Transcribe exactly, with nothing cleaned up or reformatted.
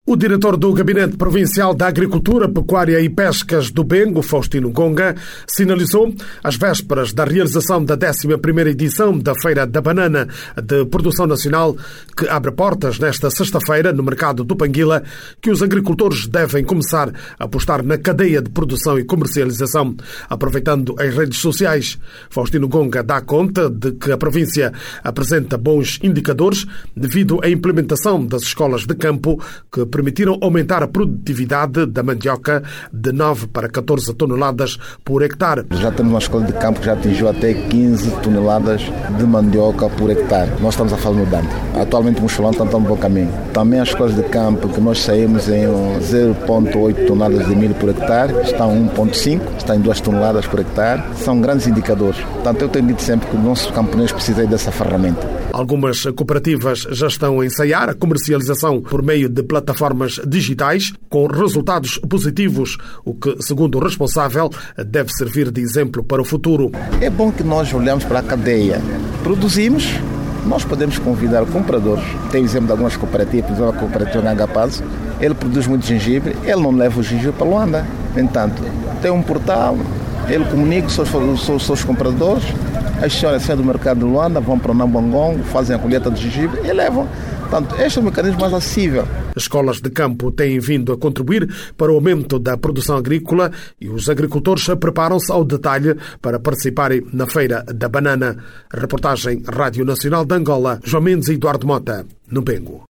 O diretor do Gabinete Provincial da Agricultura, Pecuária e Pescas do Bengo, Faustino Gonga, sinalizou às vésperas da realização da décima primeira edição da Feira da Banana de Produção Nacional, que abre portas nesta sexta-feira no mercado do Panguila, que os agricultores devem começar a apostar na cadeia de produção e comercialização, aproveitando as redes sociais. Faustino Gonga dá conta de que a província apresenta bons indicadores devido à implementação das escolas de campo que permitiram aumentar a produtividade da mandioca de nove para catorze toneladas por hectare. Já temos uma escola de campo que já atingiu até quinze toneladas de mandioca por hectare. Nós estamos a falar no Dante. Atualmente o Mochilão está no bom caminho. Também as escolas de campo que nós saímos em zero vírgula oito toneladas de milho por hectare, estão em um vírgula cinco, está em duas toneladas por hectare. São grandes indicadores. Portanto, eu tenho dito sempre que o nosso camponês precisa dessa ferramenta. Algumas cooperativas já estão a ensaiar a comercialização por meio de plataformas digitais com resultados positivos, o que, segundo o responsável, deve servir de exemplo para o futuro. É bom que nós olhamos para a cadeia. Produzimos, nós podemos convidar compradores. Tem o exemplo de algumas cooperativas, a cooperativa Nagapazo, ele produz muito gengibre, ele não leva o gengibre para Luanda. No entanto, tem um portal, ele comunica com os seus, seus compradores, as senhoras saem do mercado de Luanda, vão para o Nambangongo, fazem a colheita de gengibre e levam. Portanto, este é um mecanismo mais acessível. As escolas de campo têm vindo a contribuir para o aumento da produção agrícola e os agricultores preparam-se ao detalhe para participarem na Feira da Banana. Reportagem Rádio Nacional de Angola, João Mendes e Eduardo Mota, no Bengo.